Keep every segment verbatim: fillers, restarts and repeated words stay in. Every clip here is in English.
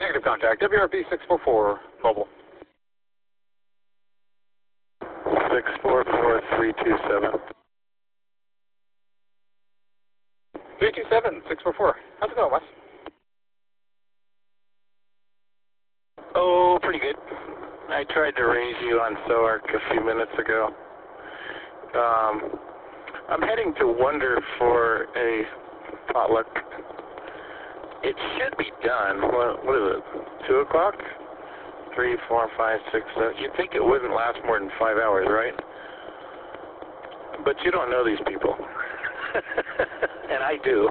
Negative contact. W R P six four four, mobile. six four four three two seven. three two seven, six four four. How's it going, Wes? Oh, pretty good. I tried to raise you on SOARC a few minutes ago. Um, I'm heading to Wonder for a potluck. It should be done. What, what is it? Two o'clock? Three, four, five, six, seven. You'd think it wouldn't last more than five hours, right? But you don't know these people. And I do.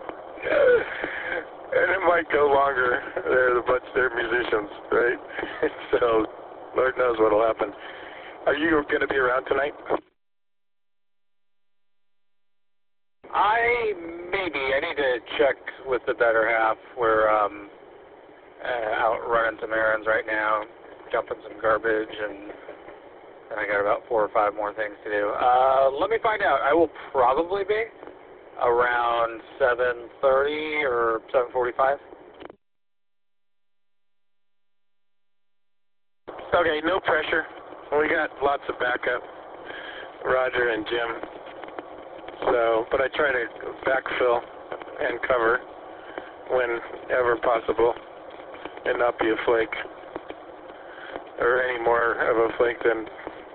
And it might go longer. They're a bunch, they're musicians, right? So, Lord knows what'll happen. Are you going to be around tonight? I maybe. I need to check with the better half. We're um, uh, out running some errands right now, dumping some garbage, and, and I got about four or five more things to do. Uh, let me find out. I will probably be around seven thirty or seven forty-five. Okay, no pressure. We got lots of backup, Roger and Jim. So, but I try to backfill and cover whenever possible and not be a flake, or any more of a flake than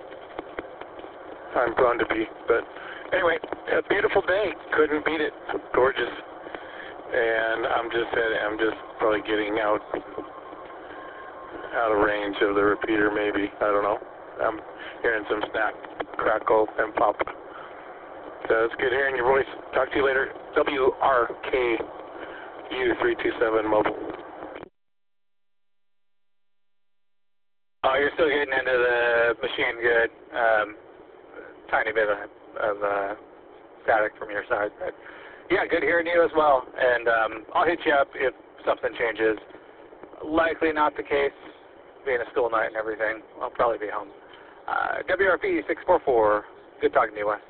I'm prone to be. But anyway, a beautiful day. Couldn't beat it. Gorgeous. And I'm just I'm just probably getting out out of range of the repeater, maybe. I don't know. I'm hearing some snap, crackle, and pop. So it's good hearing your voice. Talk to you later. W R K U three two seven mobile. Oh, you're still getting into the machine good. Um, tiny bit of, of uh, static from your side. But yeah, good hearing you as well. And um, I'll hit you up if something changes. Likely not the case, being a school night and everything. I'll probably be home. Uh, W R P six four four. Good talking to you, Wes.